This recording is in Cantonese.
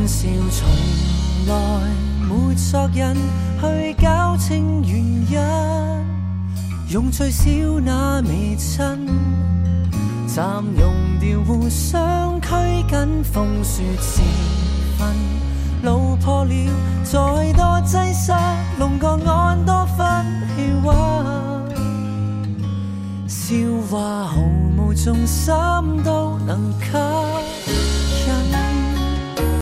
笑從來沒索引去搞清原因，用最少那微親，暫用掉互相拘謹，風雪時分路破了，再多擠塞，弄個安多分氣溫，笑話毫無重心都能給。